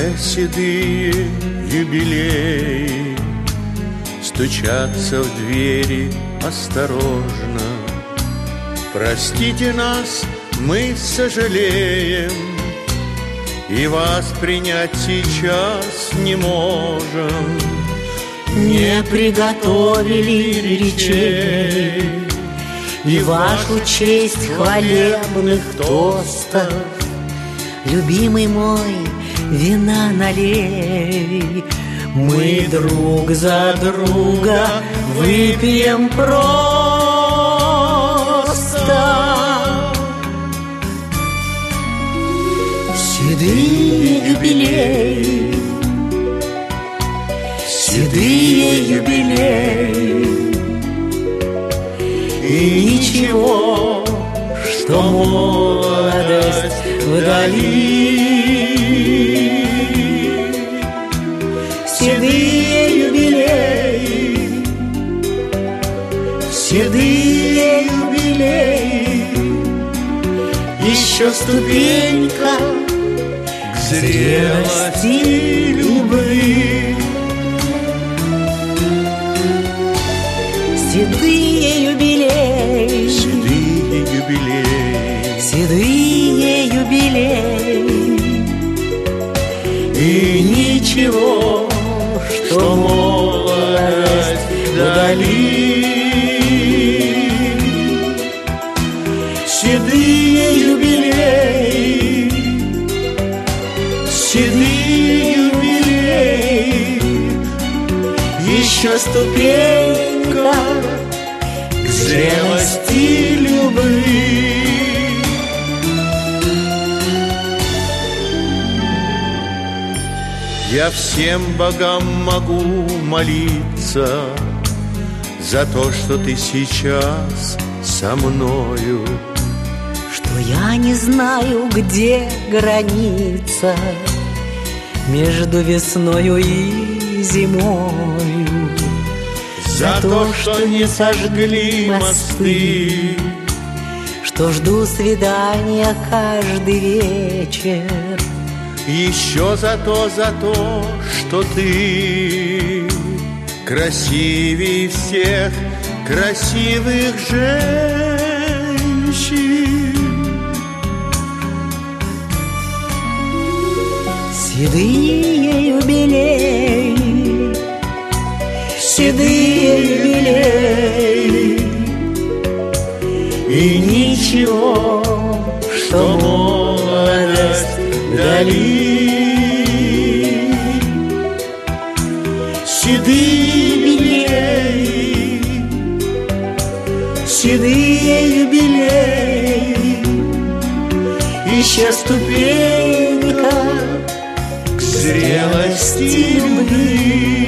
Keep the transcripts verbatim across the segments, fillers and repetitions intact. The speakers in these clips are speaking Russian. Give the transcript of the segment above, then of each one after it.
Все седые юбилеи стучатся в двери осторожно. Простите нас, мы сожалеем, и вас принять сейчас не можем. Не приготовили речей и вашу честь хвалебных тостов. Любимый мой, вина налей, мы друг за друга выпьем просто. Седые юбилеи, седые юбилеи, и ничего, что молодость вдали. Седые юбилеи, седые юбилеи, еще ступенька к зрелости любви. Седые юбилеи, Седые юбилеи, седые юбилеи, и ничего, что молодость вдали. Седые юбилеи, седые юбилеи, еще ступенька к зрелости любви. Я всем богам могу молиться за то, что ты сейчас со мною. Что я не знаю, где граница между весною и зимою. За то, что не сожгли мосты, что жду свидания каждый вечер. Еще за то, за то, что ты красивее всех красивых женщин. Седые юбилеи, седые юбилеи, и ничего, что молодость вдали. Седые юбилеи, седые юбилеи, еще ступенька к зрелости любви.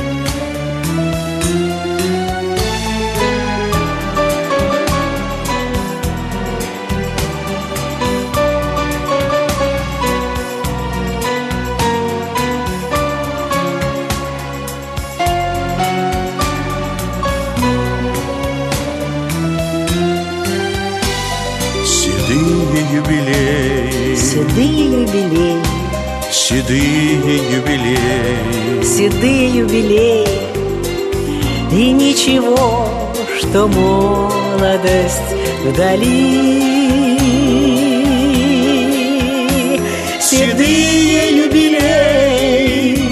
Седые юбилеи, Седые юбилеи, седые юбилеи, седые юбилеи, и ничего, что молодость вдали. Седые юбилеи,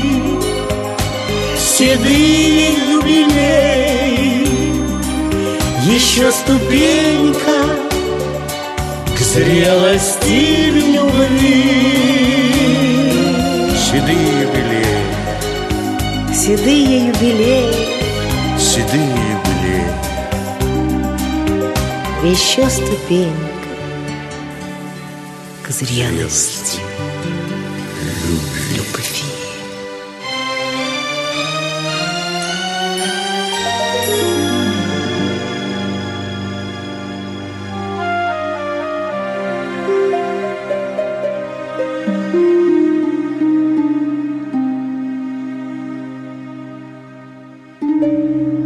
седые юбилеи, еще ступенька к зрелости любви. седые юбилеи, Седые юбилеи, седые юбилеи, еще ступенька к зрелости любви. Thank you.